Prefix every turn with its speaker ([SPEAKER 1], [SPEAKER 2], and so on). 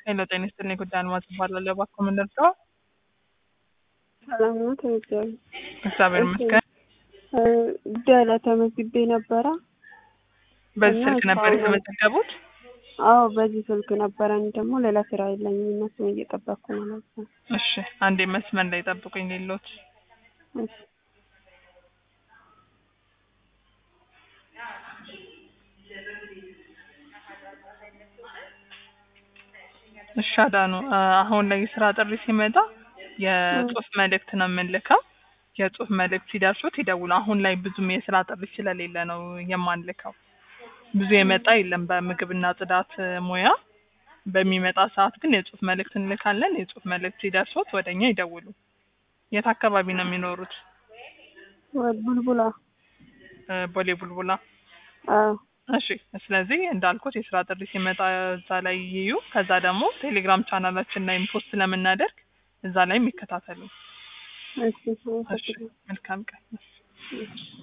[SPEAKER 1] ሄሎ ጤና ይስጥልኝ። ጉዳይ አልማዝ እባላለሁ። እባክዎ ምን ልርዳዎ?
[SPEAKER 2] ሰላም ነው ተወጃለሁ።
[SPEAKER 1] እግዚአብሔር ይመስገን።
[SPEAKER 2] ጉዳይ ላይ ተመዝግቤ ነበረ።
[SPEAKER 1] በዚህ
[SPEAKER 2] እና
[SPEAKER 1] ስልክ ነበር
[SPEAKER 2] እስካሁን
[SPEAKER 1] የተመዘገቡት?
[SPEAKER 2] አዎ በዚህ ስልክ ነበረ። እኔ ደግሞ ሌላ ስራ የለኝም። እነሱን እየጠበቅኩ ነው ማለት ነው።
[SPEAKER 1] እሺ አንዴ መስመር ላይ ጠብቁኝ ሌሎት
[SPEAKER 2] እሺ።
[SPEAKER 1] እሺ አዳኑ አሁን ላይ የስራ ጥሪ ሲመጣ የጽሁፍ መልእክት ነው የምንልከው። የጽሁፍ መልእክት ሲደርሱት ይደውሉ። አሁን ላይ ብዙም የስራ ጥሪ ስለሌለ ነው የማንልከው። ብዙ የመጣ የለም በምግብና ጽዳት ሙያ። በሚመጣ ሰዓት ግን የጽሁፍ መልእክት እንልካለን። የጽሁፍ መልእክት ሲደርሱት ወደኛ ይደውሉ። የት አካባቢ ነው የሚኖሩት?
[SPEAKER 2] ቡልቡላ።
[SPEAKER 1] ቦሌ ቡልቡላ።
[SPEAKER 2] አዎ
[SPEAKER 1] እሺ ስለዚህ እንዳልኩት የስራ ጥሪ ሲመጣ እዛ ላይ ይዩ። ከዛ ደግሞ ቴሌግራም ቻናላችን ላይ ፖስት ስለምናደርግ እዛ ላይ የሚከታተሉ።
[SPEAKER 2] እሺ።
[SPEAKER 1] እሺ መልካም ቀን።